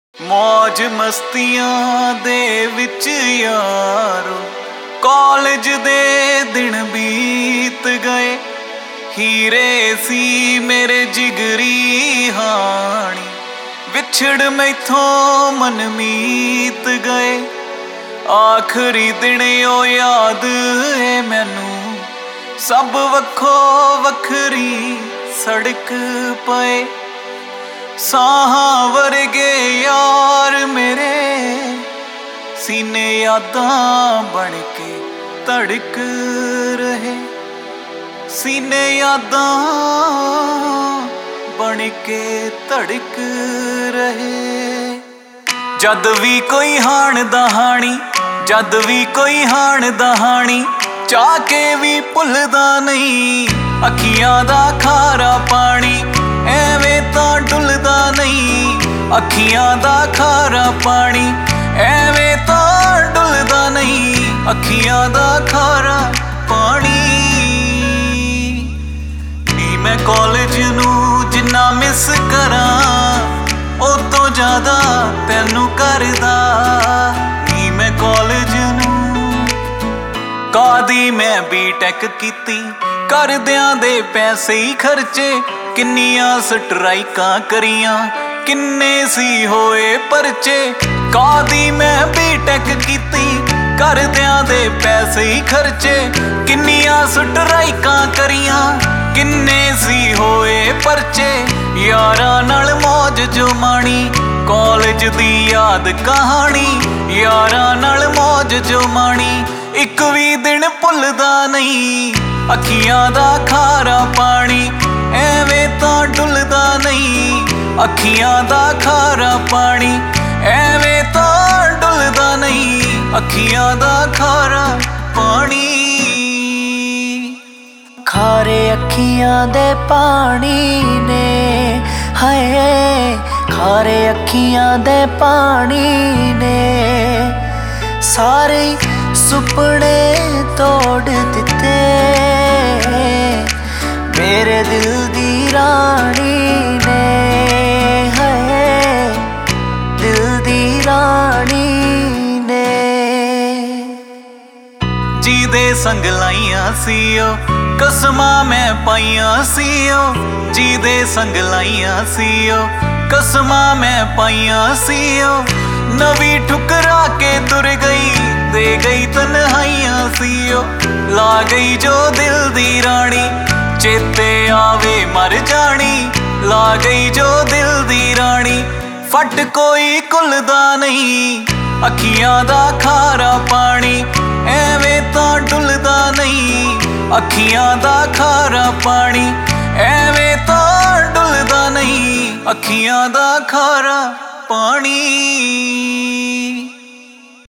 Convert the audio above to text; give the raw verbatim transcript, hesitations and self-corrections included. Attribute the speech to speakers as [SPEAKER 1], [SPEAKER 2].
[SPEAKER 1] मौज मस्तियां दे विच यारो कॉलेज दे दिन बीत गए। हीरे सी मेरे जिगरी हाणी विछड़ मैथों मन मीत गए। आखरी दिन ओ याद है मैनू सब वखो वखरी सड़क पे। साहां वर्गे यार मेरे सीने यादां बन के धड़क रहे। सीने यादां बन के धड़क रहे। जद भी कोई हाण दहानी जद भी कोई हाण दहानी चाह के भी भुलदा नहीं। अखियां दा खारा पानी एवें तां डुलदा नहीं। अखियां दा खारा पानी एवें तां डुलदा नहीं। अखियां दा खारा पानी नी मैं कॉलेज नू जिन्ना मिस करां ओ तो ज़्यादा तैनू करदा नी मैं कॉलेज नू। कादी मैं बीटैक कीती करदियां दे पैसे ही खर्चे। किन्नियां स्ट्राइकां करियां किन्ने सी होए परचे। कादी मैं बीटैक कीती करदियां दे पैसे ही खर्चे। किन्नियां स्ट्राइकां करियां किन्ने सी होए परचे। यारां नाल मौज जो माणी कॉलेज दी याद कहानी। यारां नाल मौज जो माणी एक भी दिन भुलदा नहीं। अखियां दा खारा पानी एवें तां डुलदा नहीं। अखियां दा खारा पानी एवें तां डुलदा नहीं। अखियां दा खारा पानी
[SPEAKER 2] खारे अखियां दे पानी ने हाय खारे अखियां दे पानी ने सारे सुपने तोड़ दिते। मेरे दिल दी रानी ने हाय दिल दी रानी ने।
[SPEAKER 1] जीदे संग लाइयां सीओ कसमां मैं पाइयां सीओ। जीदे संग लाइयां सीओ कसमां मैं पाइयां सीओ। नवी ठुकरा के तुर गई दे गई तन्हाइयां सीओ। ला गई जो दिल दी रानी चेते आवे मर जानी। ला गई जो दिल दी रानी फट कोई कुलदा नहीं। अखियां दा खारा पानी एवें तां डुलदा नहीं। अखियां दा खारा पानी एवें तां डुलदा नहीं। अखियां दा खारा पानी।